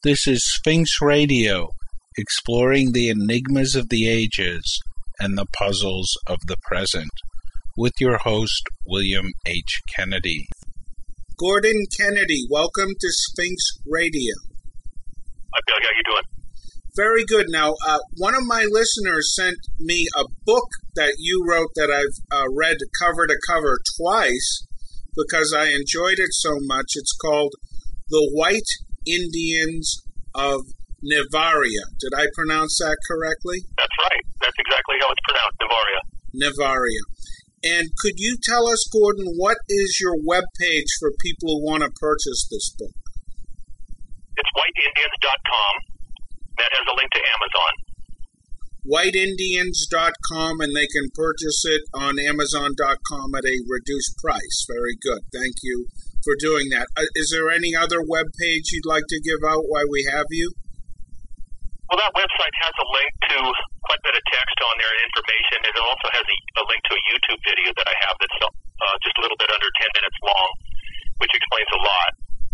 This is Sphinx Radio, exploring the enigmas of the ages and the puzzles of the present, with your host, William H. Kennedy. Gordon Kennedy, welcome to Sphinx Radio. Hi, Bill. How you doing? Very good. Now, one of my listeners sent me a book that you wrote that I've read cover to cover twice because I enjoyed it so much. It's called The White Indians of Nevaria. Did I pronounce that correctly? That's right. That's exactly how it's pronounced, Nevaria. Nevaria. And could you tell us, Gordon, what is your webpage for people who want to purchase this book? It's whiteindians.com. That has a link to Amazon. Whiteindians.com, and they can purchase it on Amazon.com at a reduced price. Very good. Thank you for doing that. Is there any other web page you'd like to give out while we have you? Well, that website has a link to quite a bit of text on there and information. It also has a link to a YouTube video that I have that's just a little bit under 10 minutes long, which explains a lot.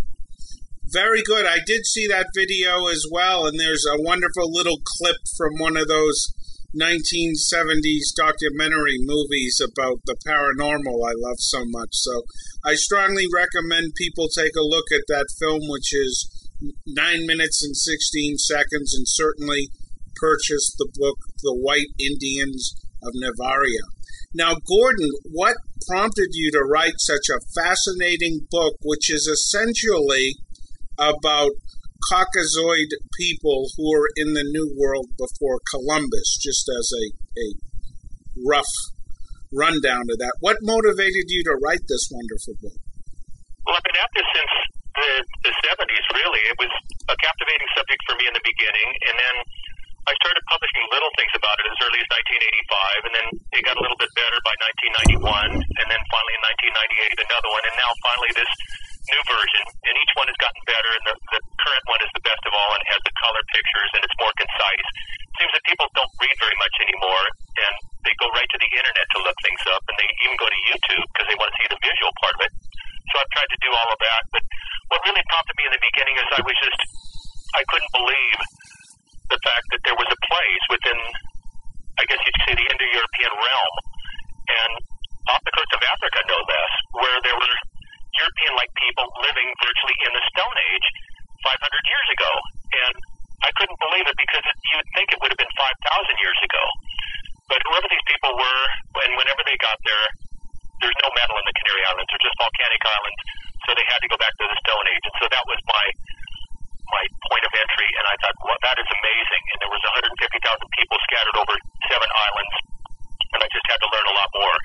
Very good. I did see that video as well, and there's a wonderful little clip from one of those 1970s documentary movies about the paranormal I love so much. So I strongly recommend people take a look at that film, which is 9 minutes and 16 seconds, and certainly purchase the book, The White Indians of Nevaria. Now, Gordon, what prompted you to write such a fascinating book, which is essentially about Caucasoid people who were in the New World before Columbus, just as a rough rundown of that? What motivated you to write this wonderful book? Well, I've been at this since the 70s, really. It was a captivating subject for me in the beginning, and then I started publishing little things about it as early as 1985, and then it got a little bit better by 1991, and then finally in 1998 another one, and now finally this new version, and each one has gotten better, and the current one is the best of all, and it has the color pictures, and it's more concise. It seems that people don't read very much anymore, and they go right to the internet to look things up, and they even go to YouTube because they want to see the visual part of it. So I've tried to do all of that, but what really prompted me in the beginning is I couldn't believe the fact that there was a place within, I guess you'd say, the Indo-European realm, and off the coast of Africa, no less, where there were European-like people living virtually in the Stone Age 500 years ago. And I couldn't believe it because you'd think it would have been 5,000 years ago. But whoever these people were, and whenever they got there, there's no metal in the Canary Islands. They're just volcanic islands, so they had to go back to the Stone Age. And so that was my point of entry, and I thought, well, that is amazing. And there was 150,000 people scattered over 7 islands, and I just had to learn a lot more.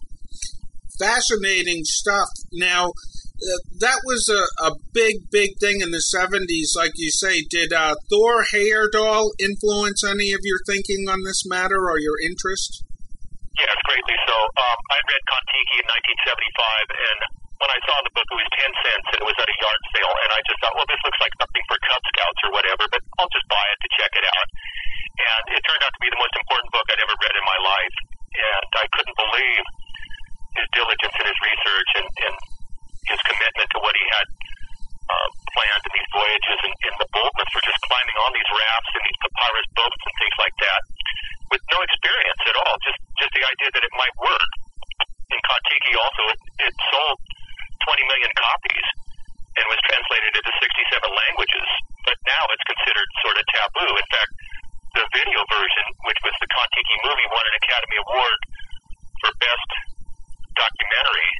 Fascinating stuff. Now, that was a big thing in the 70s, like you say. Did Thor Heyerdahl influence any of your thinking on this matter or your interest? Yes, greatly so. I read Kon-Tiki in 1975, and when I saw the book, it was 10 cents, and it was at a yard sale, and I just thought, well, this looks like something for Cub Scouts or whatever, but I'll just buy it to check it out. And it turned out to be the most important book I'd ever read in my life, and I couldn't believe his diligence in his research and his commitment to what he had planned in these voyages, and the boldness for just climbing on these rafts and these papyrus boats and things like that with no experience at all, just the idea that it might work. In Kon-Tiki also, it sold 20 million copies and was translated into 67 languages, but now it's considered sort of taboo. In fact, the video version, which was the Kon-Tiki movie, won an Academy Award for Best Documentary,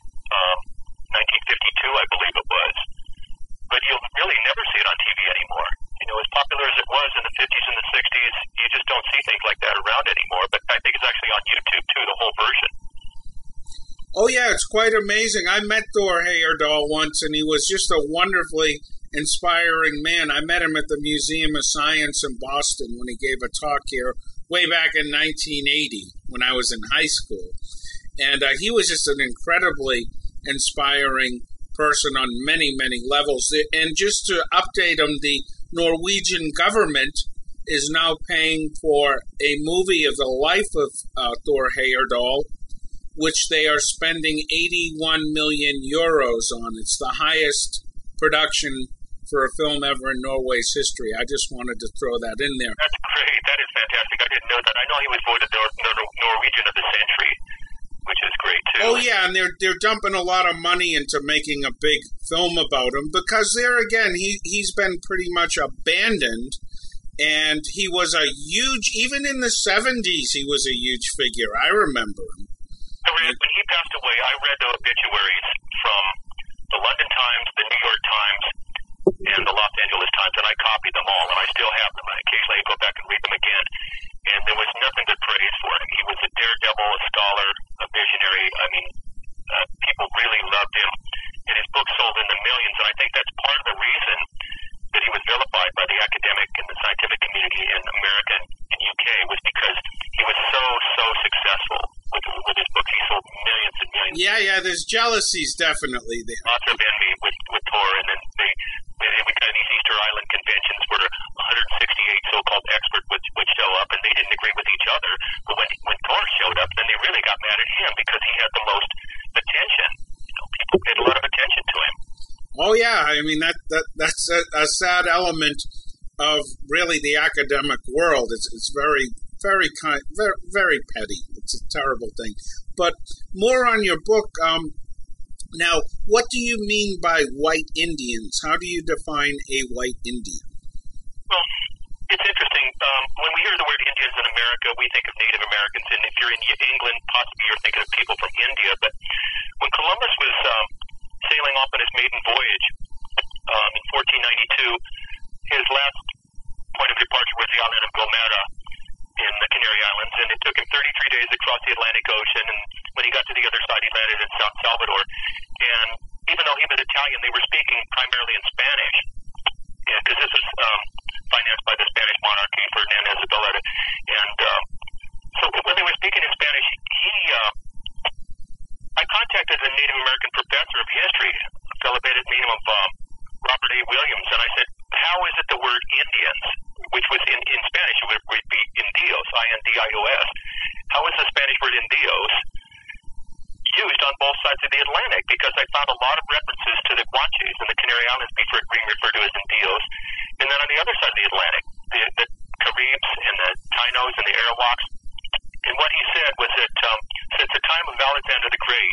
1952, I believe it was. But you'll really never see it on TV anymore. You know, as popular as it was in the 50s and the 60s, you just don't see things like that around anymore. But I think it's actually on YouTube, too, the whole version. Oh, yeah, it's quite amazing. I met Thor Heyerdahl once, and he was just a wonderfully inspiring man. I met him at the Museum of Science in Boston when he gave a talk here way back in 1980 when I was in high school. And he was just an incredibly inspiring person on many levels. And just to update him, the Norwegian government is now paying for a movie of the life of Thor Heyerdahl, which they are spending 81 million euros on. It's the highest production for a film ever in Norway's history. I just wanted to throw that in there. That's great. That is fantastic. I didn't know that. I know he was voted the Norwegian of the century, which is great too. Oh yeah, and they're dumping a lot of money into making a big film about him because there again he's been pretty much abandoned, and he was a huge, even in the 70s he was a huge figure. I remember him. When he passed away, I read the obituaries from the London Times, the New York Times, and the Los Angeles Times, and I copied them all, and I still have them. Occasionally I go back and read them again, and there was nothing but praise for him. He was a daredevil, a scholar, a visionary. I mean, people really loved him, and his books sold in the millions, and I think that's part of the reason that he was vilified by the academic and the scientific community in America and UK was because he was so successful with his books. He sold millions and millions. Yeah, there's jealousies definitely there. Lots of envy with Thor, and then they would kind of these Easter Island conventions where 168 so-called experts would show up, and they didn't agree with each other. But when Thor showed up, then they really got mad at him because he had the most attention. People paid a lot of attention to him. Oh yeah, I mean that's a sad element of really the academic world. It's very very petty. It's a terrible thing. But more on your book. Now, what do you mean by white Indians? How do you define a white Indian? Well, it's interesting. When we hear the word Indians in America, we think of Native Americans, and if you're in England, possibly you're thinking of people from India. But when Columbus was sailing off on his maiden voyage in 1492, his last point of departure was the island of Gomera in the Canary Islands, and it took him 33 days across the Atlantic Ocean, and when he got to the other side, he landed in San Salvador. And even though he was Italian, they were speaking primarily in Spanish, because this was financed by the Spanish monarchy, Ferdinand and Isabella. And so when they were speaking in Spanish, I contacted a Native American professor of history, a fellow by the name of Robert A. Williams, and I said, how is it the word Indians, which was in Spanish, it would be indios, I-N-D-I-O-S. How is the Spanish word indios used on both sides of the Atlantic? Because I found a lot of references to the Guanches and the Canary Islands being referred to as indios. And then on the other side of the Atlantic, the Caribs and the Tainos and the Arawaks. And what he said was that since the time of Alexander the Great,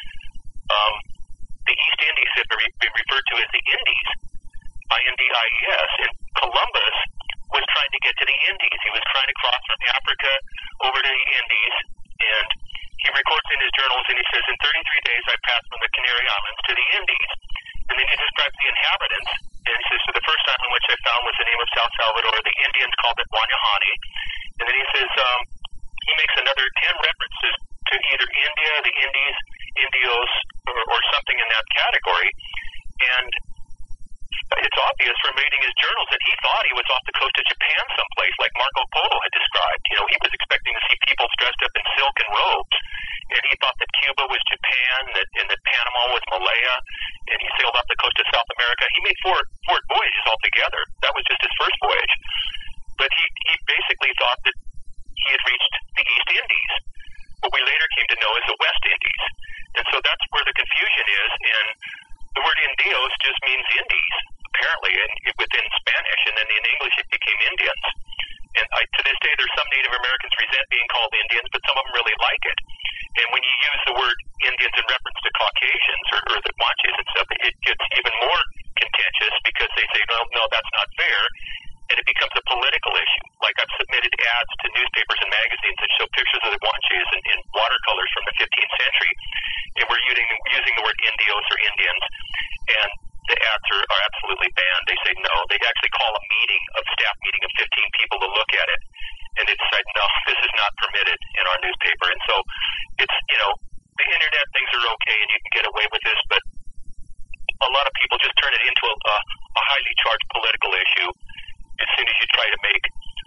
the East Indies have been referred to as the Indies, I-N-D-I-E-S, and Columbus was trying to get to the Indies. He was trying to cross from Africa over to the Indies, and he records in his journals, and he says, in 33 days I passed from the Canary Islands to the Indies. And then he describes the inhabitants, and he says, so the first island which I found was the name of South Salvador. The Indians called it Guanahani. And then he says, he makes another 10 references to either India, the Indies, Indios, or something in that category. And it's obvious from reading his journals that he thought he was off the coast of Japan someplace, like Marco Polo had described. He was expecting to see people dressed up in silken robes, and he thought that Cuba was Japan, and that Panama was Malaya, and he sailed off the coast of South America. He made four voyages altogether. That was just his first voyage. But he basically thought that he had reached the East Indies. What we later came to know as the West Indies. And so that's where the confusion is, and the word Indios just means Indies, apparently, within Spanish, and then in English it became Indians. And to this day, there's some Native Americans resent being called Indians, but some of them really like it. And when you use the word Indians in reference to Caucasians or the Guanches and stuff, it gets even more contentious because they say, no, that's not fair. And it becomes a political issue. Like I've submitted ads to newspapers and magazines that show pictures of the Guanches in watercolors from the 15th century. And we're using the word Indios or Indians. And the ads are absolutely banned. They say no. They actually call a staff meeting of 15 people to look at it. And they decide, no, this is not permitted in our newspaper. And so it's, the internet things are okay and you can get away with this, but a lot of people just turn it into a highly charged political issue as soon as you try to make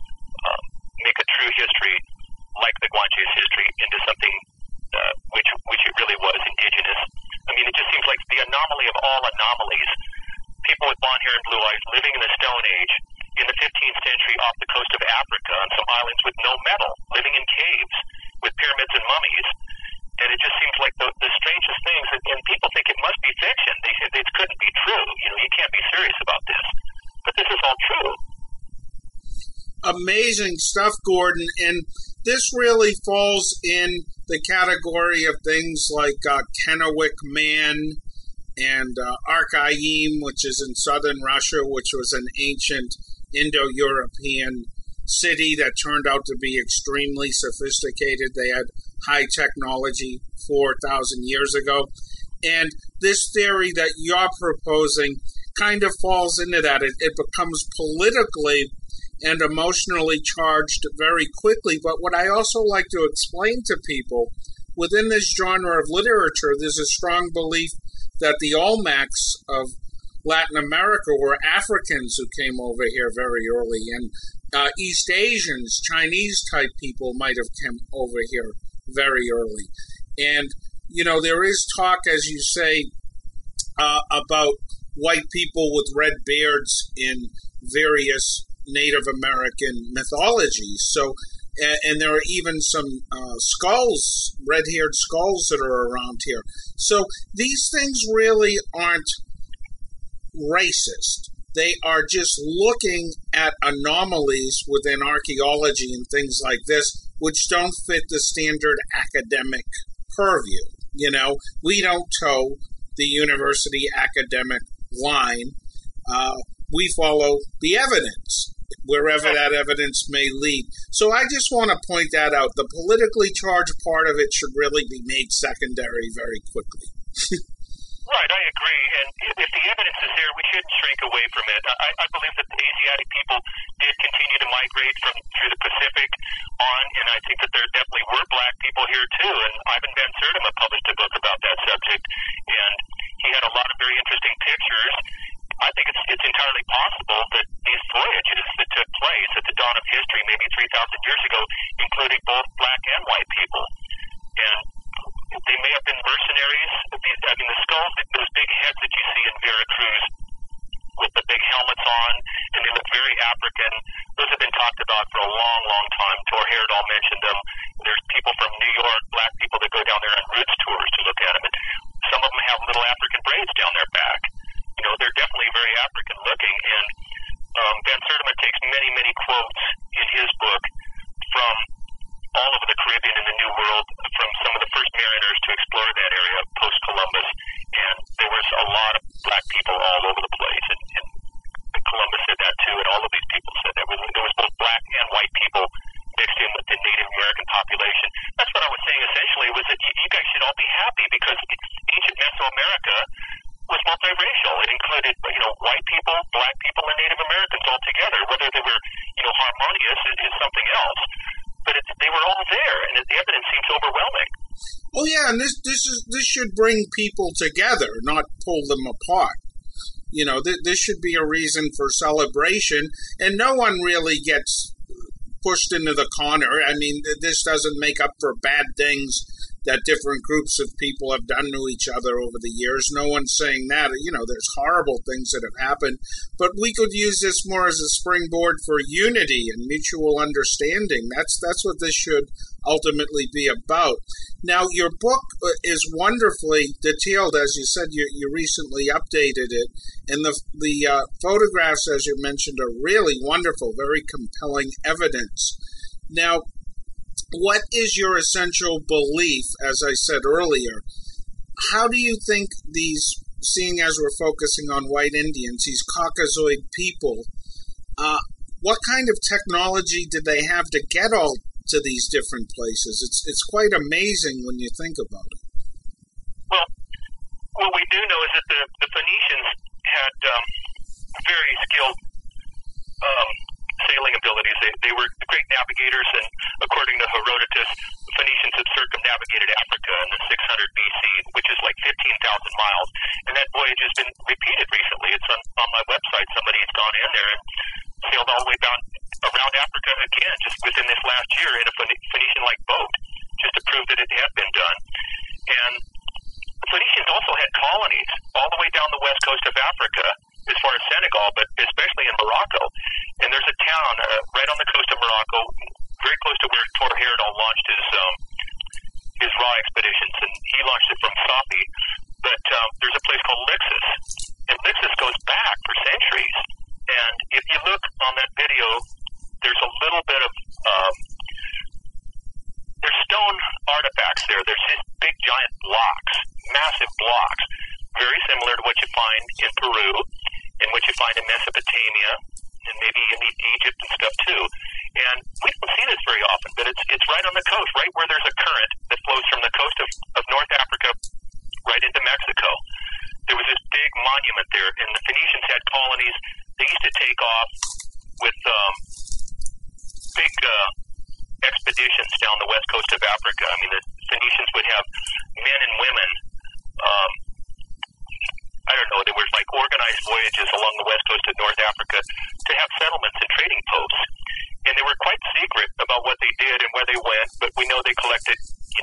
a true history like the Guanches history into something which it really was, indigenous. I mean, it just seems like the anomaly of all anomalies. People with blonde hair and blue eyes living in the Stone Age in the 15th century off the coast of Africa on some islands with no metal, living in caves with pyramids and mummies. And it just seems like the strangest things, and people think it must be fiction. They say it couldn't be true. You can't be serious about this. amazing stuff, Gordon, and this really falls in the category of things like Kennewick Man and Archaim, which is in southern Russia, which was an ancient Indo-European city that turned out to be extremely sophisticated. They had high technology 4,000 years ago. And this theory that you're proposing kind of falls into that. It becomes politically and emotionally charged very quickly. But what I also like to explain to people, within this genre of literature, there's a strong belief that the Olmecs of Latin America were Africans who came over here very early, and East Asians, Chinese-type people might have come over here very early. And, you know, there is talk, as you say, about white people with red beards in various Native American mythologies. So, and there are even some skulls, red-haired skulls that are around here. So these things really aren't racist. They are just looking at anomalies within archaeology and things like this, which don't fit the standard academic purview. You know, we don't toe the university academic line. We follow the evidence, wherever that evidence may lead. So I just want to point that out. The politically charged part of it should really be made secondary very quickly. Right, I agree. And if the evidence is there, we shouldn't shrink away from it. I believe that the Asiatic people did continue to migrate through the Pacific on, and I think that there definitely were black people here too. And Ivan Van Sertima published a book about that subject, and he had a lot of very interesting pictures. I think it's entirely possible that these voyages that took place at the dawn of history, maybe 3,000 years ago, included both black and white people. And they may have been mercenaries. The skulls, those big heads that you see in Veracruz with the big helmets on, and they look very African, those have been talked about for a long, long time. Tor Heyerdahl mentioned them. There's people from New York, black people that go down there on roots tours to look at them. And some of them have little African braids down their back. You know, they're definitely very African looking. And Van Sertima takes many, many quotes in his book from all over the Caribbean and the New World, from some of the first mariners to explore that area post-Columbus. And there was a lot of black people all over the place. And Columbus said that too, and all of these people said that. There was both black and white people mixed in with the Native American population. That's what I was saying essentially, was that you guys should all be happy, because ancient Mesoamerica was multiracial. It included, white people, black people, and Native Americans all together. Whether they were, harmonious is something else. But they were all there, and the evidence seems overwhelming. Oh yeah, and this should bring people together, not pull them apart. You know, this should be a reason for celebration, and no one really gets pushed into the corner. I mean, this doesn't make up for bad things that different groups of people have done to each other over the years. No one's saying that. You know, there's horrible things that have happened, but we could use this more as a springboard for unity and mutual understanding. That's what this should ultimately be about. Now, your book is wonderfully detailed. As you said, you recently updated it, and the photographs, as you mentioned, are really wonderful, very compelling evidence. Now, what is your essential belief, as I said earlier? How do you think these, seeing as we're focusing on white Indians, these Caucasoid people, what kind of technology did they have to get all to these different places? It's quite amazing when you think about it. Well, what we do know is that the Phoenicians had very skilled sailing abilities. They were great navigators, and according to Herodotus, the Phoenicians had circumnavigated Africa in the 600 BC, which is like 15,000 miles. And that voyage has been repeated recently. It's on my website. Somebody's gone in there and sailed all the way down around Africa again, just within this last year, in a Phoenician-like boat, just to prove that it had been done. And the Phoenicians also had colonies all the way down the west coast of Africa, as far as Senegal, but especially in Morocco. And there's a town right on the coast of Morocco, very close to where Tor Heyerdahl launched his raw expeditions, and he launched it from Safi. But there's a place called Lixus, and Lixus goes back for centuries. And if you look on that video, there's a little bit artifacts there. There's these big giant blocks, massive blocks, very similar to what you find in Peru and what you find in Mesopotamia and maybe in Egypt and stuff too. And we don't see this very often, but it's right on the coast, right where there's a current that flows from the coast of North Africa right into Mexico. There was this big monument there, and the Phoenicians had colonies. They used to take off with big expeditions down the west coast of Africa. I mean, the Phoenicians would have men and women, I don't know, there were like organized voyages along the west coast of North Africa to have settlements and trading posts. And they were quite secret about what they did and where they went, but we know they collected,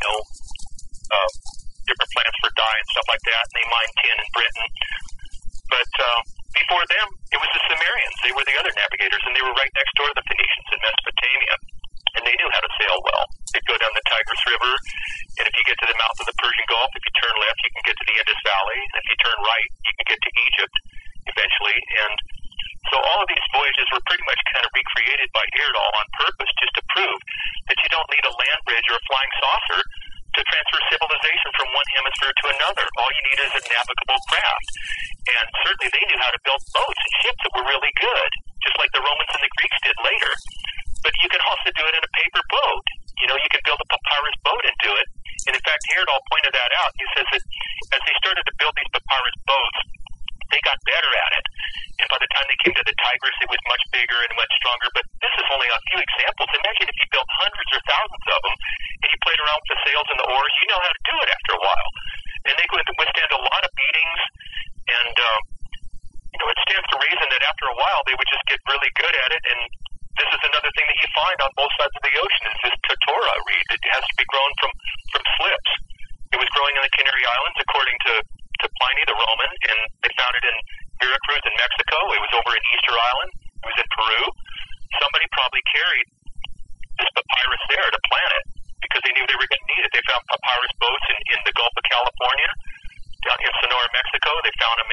different plants for dye and stuff like that, and they mined tin in Britain. But before them, it was the Sumerians. They were the other navigators, and they were right next door to the Phoenicians in Mesopotamia, and they knew how to sail well. They'd go down the Tigris River, and if you get to the mouth of the Persian Gulf, if you turn left, you can get to the Indus Valley, and if you turn right, you can get to Egypt eventually. And so all of these voyages were pretty much kind of recreated by Heyerdahl on purpose, just to prove that you don't need a land bridge or a flying saucer to transfer civilization from one hemisphere to another. All you need is a navigable craft. And certainly they knew how to build boats and ships that were really good, just like the Romans and the Greeks did later. But you can also do it in a paper boat. You can build a papyrus boat and do it. And in fact, Heyerdahl pointed that out. He says that as they started to build these papyrus boats, they got better at it. And by the time they came to the Tigris, it was much bigger and much stronger. But this is only a few examples. Imagine if you built hundreds or thousands of them, and you played around with the sails and the oars. You know how to do it after a while. And they could withstand a lot of beatings. And, it stands to reason that after a while, they would just get really good at it. And this is another thing that you find on both sides of the ocean is this totora reed. It has to be grown from slips. It was growing in the Canary Islands, according to Pliny the Roman, and they found it in Veracruz in Mexico. It was over in Easter Island. It was in Peru. Somebody probably carried this papyrus there to plant it because they knew they were going to need it. They found papyrus boats in the Gulf of California, down in Sonora, Mexico. They found them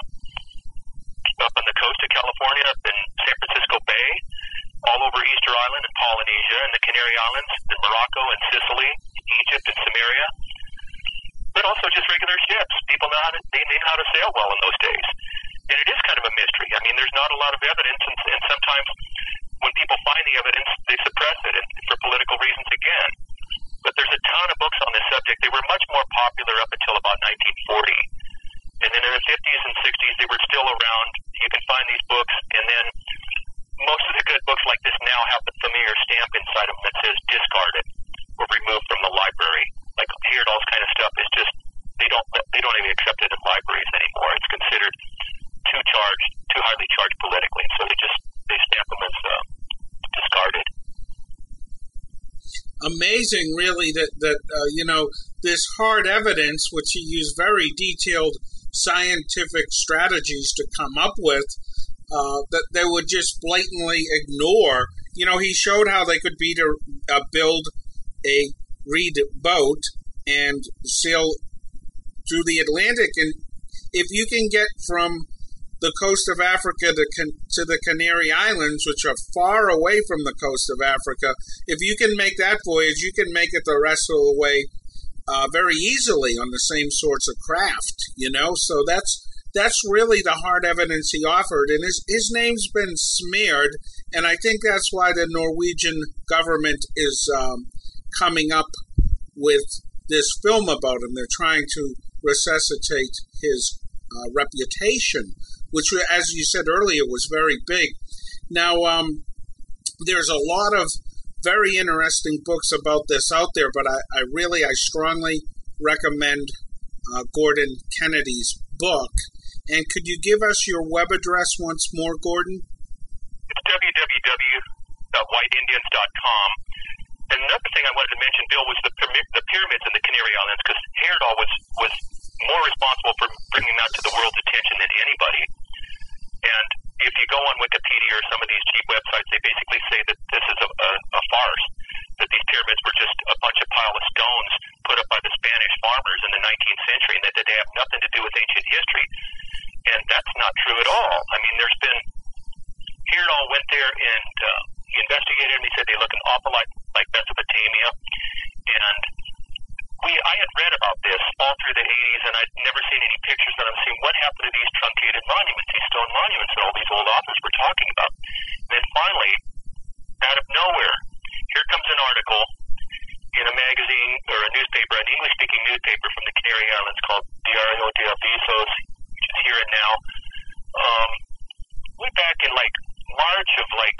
up on the coast of California, up in San Francisco Bay, all over Easter Island and Polynesia, and the Canary Islands, and Morocco and Sicily, Egypt and Samaria. But also just regular ships. People knew how to sail well in those days. And it is kind of a mystery. I mean, there's not a lot of evidence, and sometimes when people find the evidence, they suppress it for political reasons again. But there's a ton of books on this subject. They were much more popular up until about 1940. And then in the 50s and 60s, they were still around. You can find these books, and then most of the good books like this now have the familiar stamp inside them that says discarded or removed from the library. Like Heyerdahl's kind of stuff is just, they don't even accept it in libraries anymore. It's considered too highly charged politically. So they stamp them as discarded. Amazing, really, that this hard evidence, which he used very detailed scientific strategies to come up with, that they would just blatantly ignore. He showed how they could build a reed boat and sail through the Atlantic. And if you can get from the coast of Africa to the Canary Islands, which are far away from the coast of Africa, if you can make that voyage, you can make it the rest of the way very easily on the same sorts of craft, So that's really the hard evidence he offered. And his name's been smeared, and I think that's why the Norwegian government is coming up with this film about him. They're trying to resuscitate his reputation, which, as you said earlier, was very big. Now, there's a lot of very interesting books about this out there, but I strongly recommend Gordon Kennedy's book. And could you give us your web address once more, Gordon? It's www.whiteindians.com. And another thing I wanted to mention, Bill, was the pyramids in the Canary Islands, because Heyerdahl was more responsible for bringing that to the world's attention than anybody. And if you go on Wikipedia or some of these cheap websites, they basically say that this is a farce, that these pyramids were just a bunch of pile of stones put up by the Spanish farmers in the 19th century, and that they have nothing to do with ancient history. And that's not true at all. I mean, Heyerdahl went there and he investigated, and he said they look an awful lot like Mesopotamia. And I had read about this all through the 80s, and I'd never seen any pictures, and I'm seeing what happened to these truncated monuments, these stone monuments that all these old authors were talking about. And then finally, out of nowhere, here comes an article in a magazine or a newspaper, an English-speaking newspaper from the Canary Islands called Diario de Avisos, which is here and now. Way back in like March of like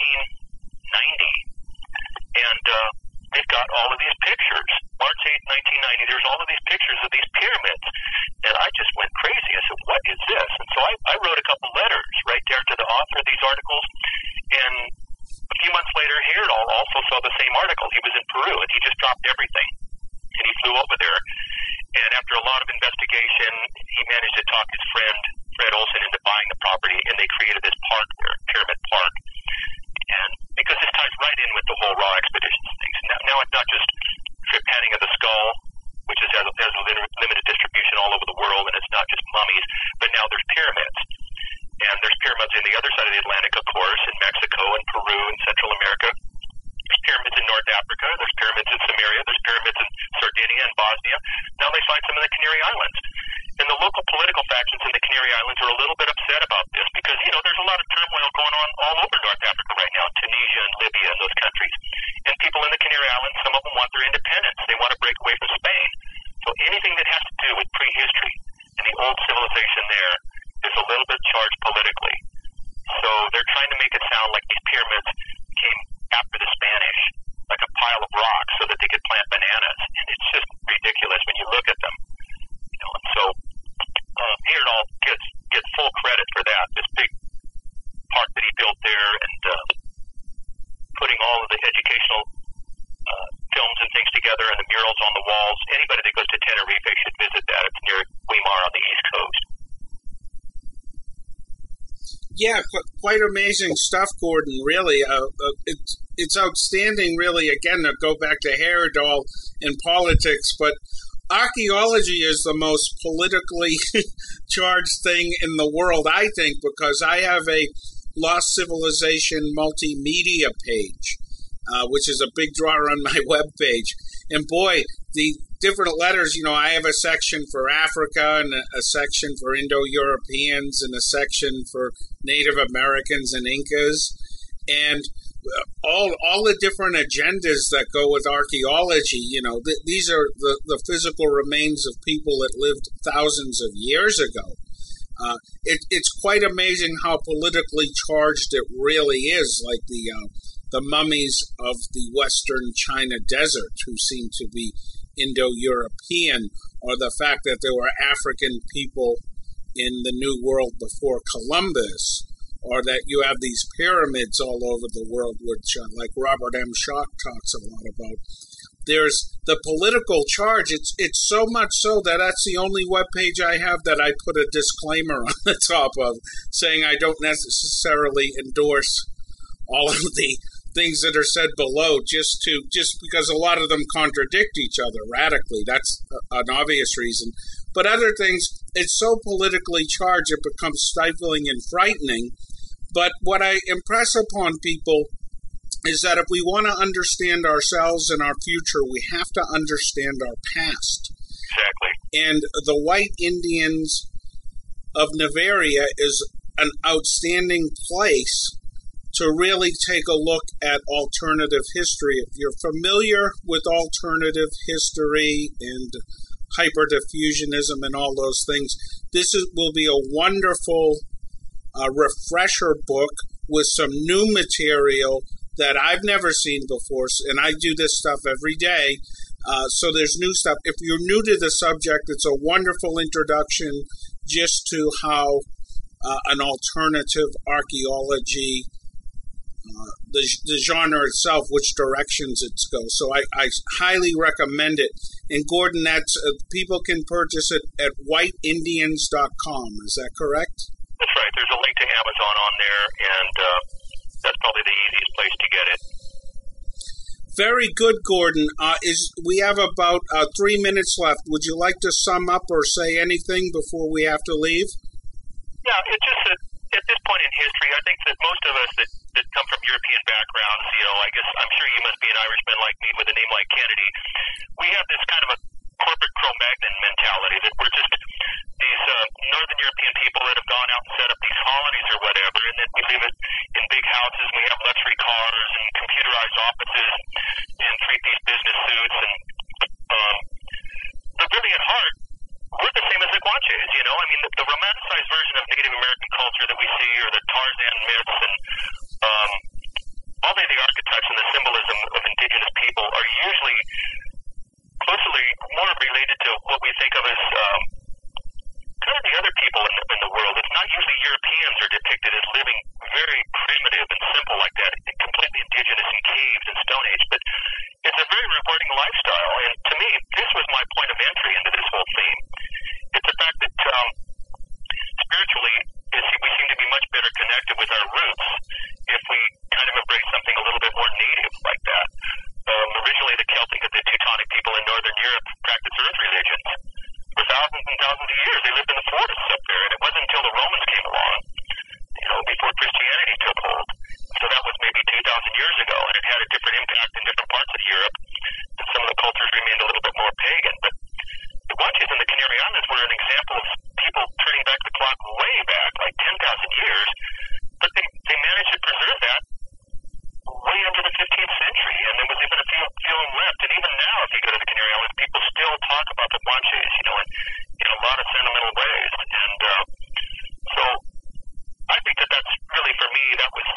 1990, and they've got all of these pictures. March 8, 1990, there's all of these pictures of these pyramids, and I just went crazy. I said, what is this? And so I wrote a couple letters right there to the author of these articles, and a few months later, Heyerdahl also saw the same article. He was in Peru, and he just dropped everything, and he flew over there. And after a lot of investigation, he managed to talk his friend Fred Olson into buying the property, and they created this park there, Pyramid Park. And because this ties right in with the whole Ra expeditions things. Now it's not just trip panning of the skull, which has a limited distribution all over the world, and it's not just mummies, but now there's pyramids. And there's pyramids in the other side of the Atlantic, of course, in Mexico and Peru and Central America. There's pyramids in North Africa. There's pyramids in Samaria. There's pyramids in Sardinia and Bosnia. Now they find some in the Canary Islands. And the local political factions in the Canary Islands are a little bit upset about this because, you know, there's a lot of turmoil going on all over North Africa right now, Tunisia and Libya and those countries. And people in the Canary Islands, some of them want their independence. They want to break away from Spain. So anything that has to do with prehistory and the old civilization there is a little bit charged politically. So they're trying to make it sound like these pyramids came after the Spanish, like a pile of rocks so that they could plant bananas. And it's just ridiculous when you look at them. You know, and so Heyerdahl gets full credit for that, this big park that he built there, and putting all of the educational films and things together and the murals on the walls. Anybody that goes to Tenerife should visit that. It's near Guimar on the East Coast. Yeah, quite amazing stuff, Gordon, really. It's outstanding, really, again, to go back to Heyerdahl in politics, but archaeology is the most politically charged thing in the world, I think, because I have a Lost Civilization multimedia page, which is a big draw on my webpage. And boy, the different letters, you know, I have a section for Africa and a section for Indo-Europeans and a section for Native Americans and Incas. And all the different agendas that go with archaeology, you know, these are the physical remains of people that lived thousands of years ago. It's quite amazing how politically charged it really is, like the mummies of the Western China Desert, who seem to be Indo-European, or the fact that there were African people in the New World before Columbus, or that you have these pyramids all over the world, which, like Robert M. Schoch talks a lot about. There's the political charge. It's so much so that that's the only webpage I have that I put a disclaimer on the top of, saying I don't necessarily endorse all of the things that are said below, just because a lot of them contradict each other radically. That's an obvious reason. But other things, it's so politically charged, it becomes stifling and frightening. But what I impress upon people is that if we want to understand ourselves and our future, we have to understand our past. Exactly. And the white Indians of Nigeria is an outstanding place to really take a look at alternative history. If you're familiar with alternative history and hyperdiffusionism and all those things, will be a wonderful refresher book with some new material that I've never seen before, and I do this stuff every day, so there's new stuff. If you're new to the subject, it's a wonderful introduction just to how an alternative archaeology, the genre itself, which directions it goes. So I highly recommend it. And Gordon, that's people can purchase it at whiteindians.com. Is that correct? That's right. There's a link to Amazon on there, and that's probably the easiest place to get it. Very good, Gordon. We have about 3 minutes left. Would you like to sum up or say anything before we have to leave? Yeah, it's just that at this point in history, I think that most of us that come from European backgrounds, you know, I guess I'm sure you must be an Irishman like me with a name like Kennedy. We have this kind of a related to what we think of as kind of the other people in the world. It's not usually Europeans are depicted as living very primitive and simple like that, completely indigenous in caves and Stone Age, but it's a very rewarding lifestyle. And to me, this was my point of entry into this whole theme. It's the fact that spiritually, we seem to be much better connected with our roots if we kind of embrace something a little bit more native like that. Originally, the Celtic and the Teutonic people in Northern Europe practiced earth religions. For thousands and thousands of years, they lived in the forests up there, and it wasn't until the Romans came along, before Christianity took hold. So that was maybe 2,000 years ago, and it had a different impact in different parts of Europe, and some of the cultures remained a little bit more pagan. But the Guanches and the Canary Islands were an example of people turning back the clock way back, like 10,000 years, but they managed to preserve that way into the 15th century, and there was even a few of them left. And even now, if you go to the Canary Islands, people still talk about the Guanches, in a lot of sentimental ways. And so I think that's really, for me, that was,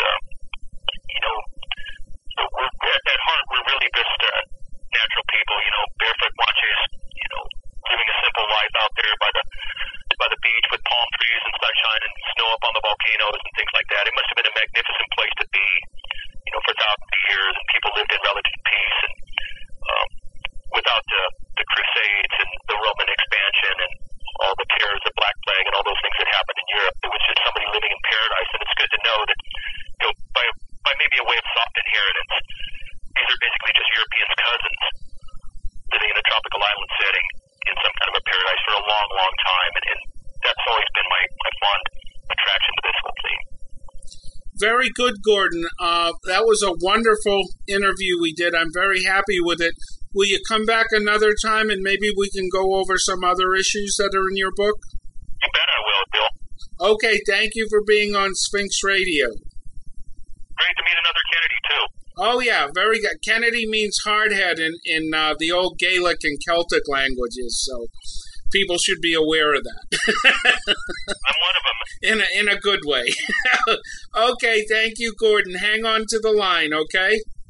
at heart, we're really just natural people, barefoot Guanches, living a simple life out there by the beach with palm trees and sunshine and snow up on the volcanoes and things like that. It must have been a magnificent place to be, for thousands of years, and people lived in relative peace and without the Crusades and the Roman expansion and all the terrors, the Black Plague, and all those things that happened in Europe. It was just somebody living in paradise, and it's good to know that, by maybe a way of soft inheritance, these are basically just Europeans' cousins living in a tropical island setting in some kind of a paradise for a long, long time, and that's always been my fond attraction to this whole thing. Very good, Gordon. That was a wonderful interview we did. I'm very happy with it. Will you come back another time and maybe we can go over some other issues that are in your book? You bet I will, Bill. Okay, thank you for being on Sphinx Radio. Great to meet another Kennedy, too. Oh, yeah, very good. Kennedy means hardhead in the old Gaelic and Celtic languages, so people should be aware of that. I'm one of them. In a good way. Okay, thank you, Gordon. Hang on to the line, okay?